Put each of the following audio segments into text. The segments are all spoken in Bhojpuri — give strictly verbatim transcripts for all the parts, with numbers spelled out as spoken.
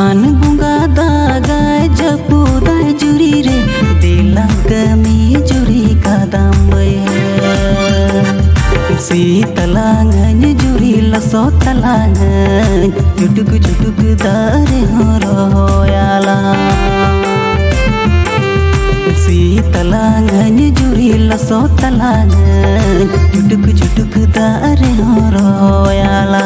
सान बुंगा दागाय जपुदाय जुरी रे दिला कमी जुरी कादाम सीतलांगन जुरी लसो तलांगन जुटुक जुटुक दारे हरोयाला सीतलांगन जुरी लसो तलांगन जुटुक जुटुक दारे हरोयाला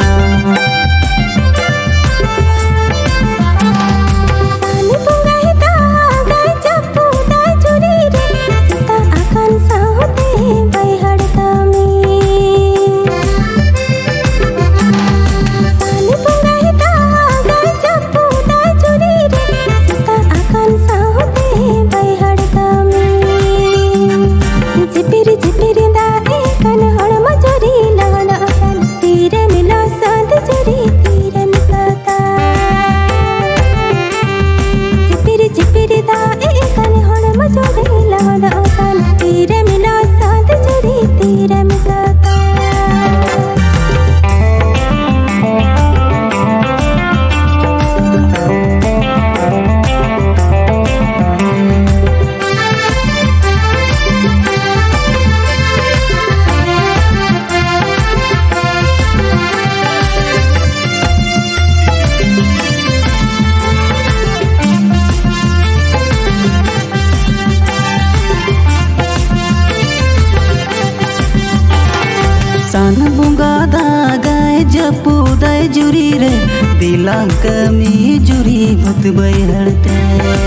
सान बुंगा दागाय जपुदाय जुरी रे दिला कमी जुरी भत बैहड़ते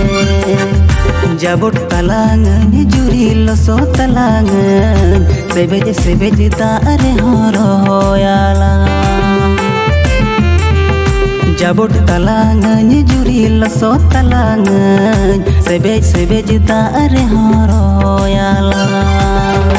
जाबोट तलांगन जुरी लसो तलांगन सेबेज सेबेज दारे हरोयाला जाबोट तलांगन जुरी लसो तलांगन सेबेज सेबेज दारे हरोयाला